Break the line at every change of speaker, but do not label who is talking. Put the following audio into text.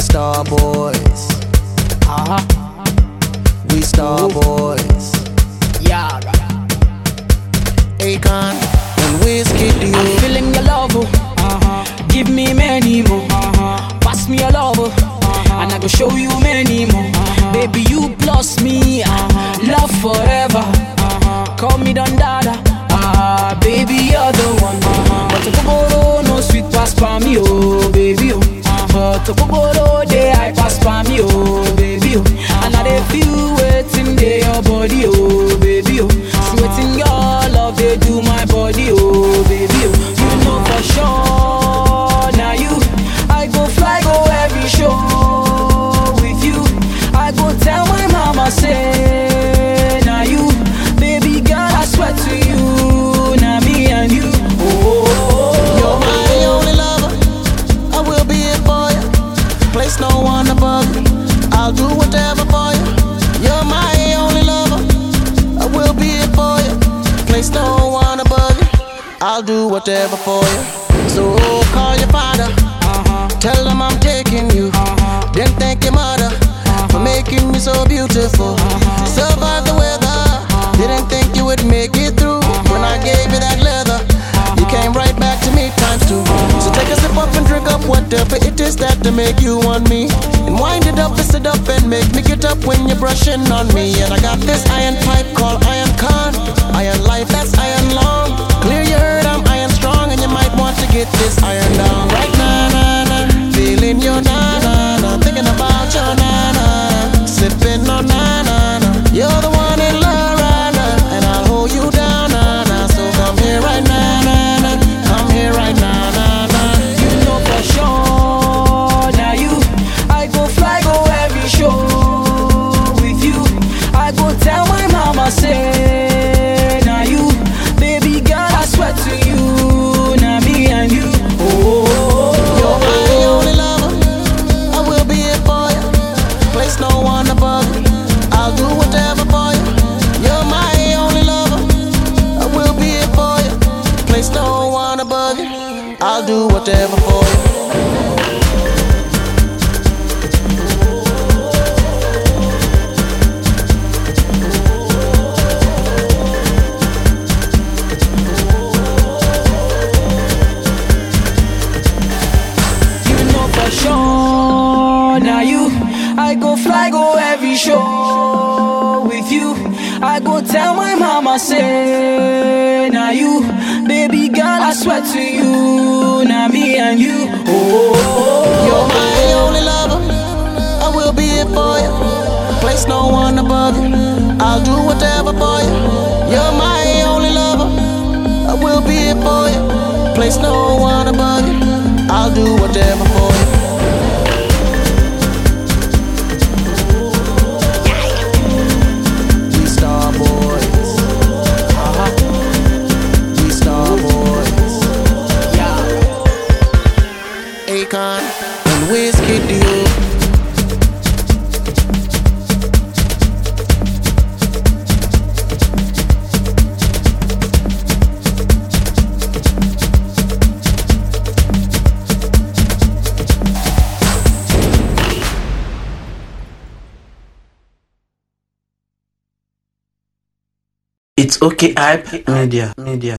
star boys. We star boys.
Yeah,
Akon and Whiskey Dio.
I'm feeling your love, give me many more. Pass me your love, and I go show you many more. Baby, you plus me, love forever. Call me Don Dada, baby you're the one. But the Koboro no sweet pass for me, oh baby oh. But the Koboro they I pass for me, oh baby oh. And I dey feel waiting dey your body, oh baby oh. Sweating your love they do my body, oh baby oh. You know for sure, now you I go fly go every show with you. I go tell my mama say, now you, baby girl I swear to you, now me and you.
You're my only lover, I will be it for you. Place no one above you, I'll do whatever for you. You're my only lover, I will be it for you. Place no one above you, I'll do whatever for you. So call your father, tell them I'm taking you. Then thank your mother for making me so beautiful. Survive the weather, didn't think you would make it through. When I gave you that leather, you came right back to me times two. So take a sip up and drink up whatever it is that to make you want me. And wind it up, twist it up and make me get up when you're brushing on me. And I got this iron pipe called Iron Con. Iron life, that's iron long. Clear your heard, I'm iron strong. And you might want to get this iron down right now, nah, nah. Feeling your na na na, thinking about your na na, sipping on na na na. You're the one in love right now, and I'll hold you down na na. So come here right now, na na. Come here right now, na na.
You know for sure, now you I go fly go every show with you. I go tell my mama say, now you, baby girl I swear to you, now me and you.
You're my only lover, I will be it for you. Place no one above you, I'll do whatever for you. You're my only lover, I will be it for you. Place no one above you, I'll do whatever for you.
Sure, now you I go fly go every show with you. I go tell my mama say, now you, baby girl I swear to you, now me and you.
You're my only lover, I will be it for you. Place no one above you, I'll do whatever for you. You're my only lover, I will be it for you. Place no one above you, I'll do whatever for you. We star boys. We star boys. Akon and Whiskey Dio.
It's okay, hype media.